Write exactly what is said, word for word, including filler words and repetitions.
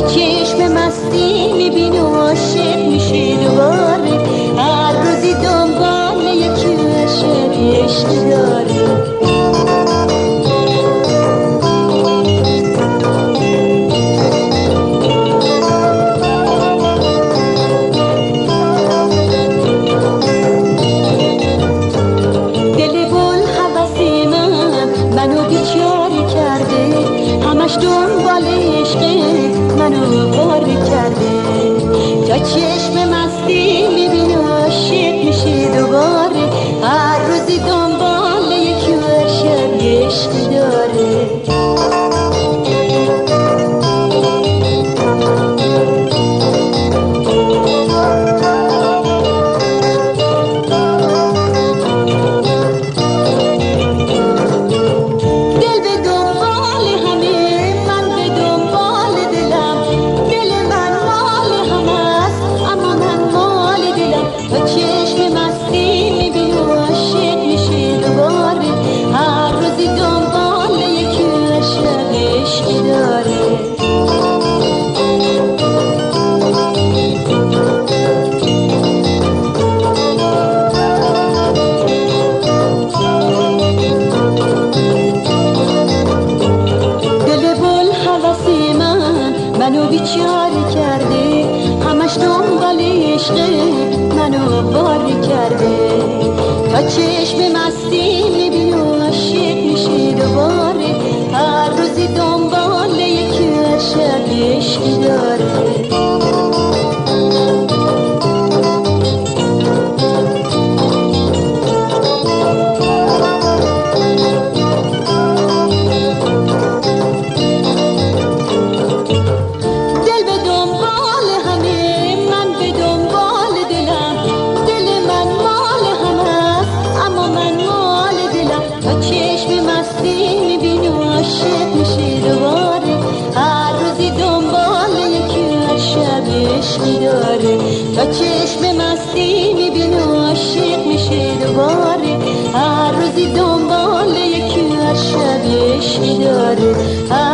چشم مستی میبینه و عاشق میشه دوباره، هر روزی دنبال یکی عاشق عشق داره. دنبال عشق منو بار کرده، تا چشم مستی میبینه عاشق میشه دوباره، هر روزی دنبال یکی عاشق عشق داره. منو بیچاره کرده، همش دنبال عشق منو بار کرده، تا چشم مستی میبینه و عاشق میشه دوباره، هر روزی دنبال یکی عاشق عشق داره. تا چشم مستی میبینه و عاشق میشه دوباره، هر روزی دنبال یکی عاشق عشق داره.